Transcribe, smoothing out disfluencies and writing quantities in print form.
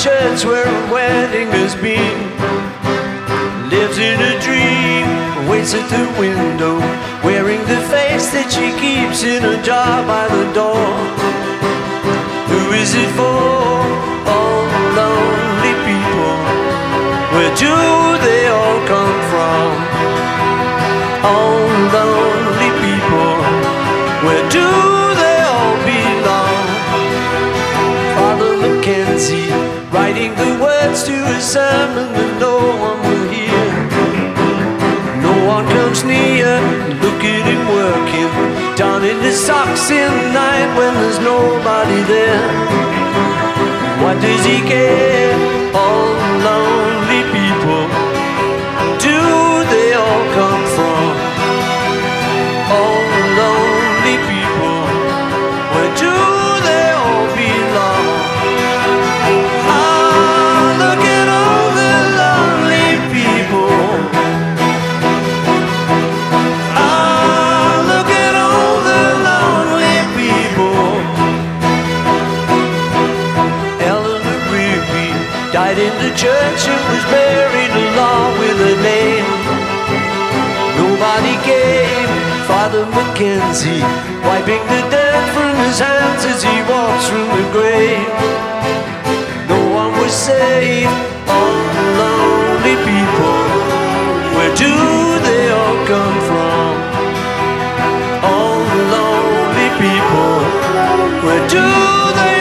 church where a wedding has been. Lives in a dream, waits at the window, wearing the face that she keeps in a jar by the door. Who is it for? All lonely people. Where do they all come from? All lonely people. Where do they all belong? Father Mackenzie, writing the words to a sermon that no one will hear. No one comes near, look at him working, down in the socks in the night when there's nobody there. What does he care? All lonely people. Do they all come from? All lonely people. Where do they all belong? Ah, look at all the lonely people. Ah, look at all the lonely people. Eleanor Rigby died in the church and was buried along with her name. Nobody gave Father Mackenzie, wiping the dirt from his hands as he walks from the grave. No one was saved. All lonely people. Where do they all come from? All lonely people. Where do they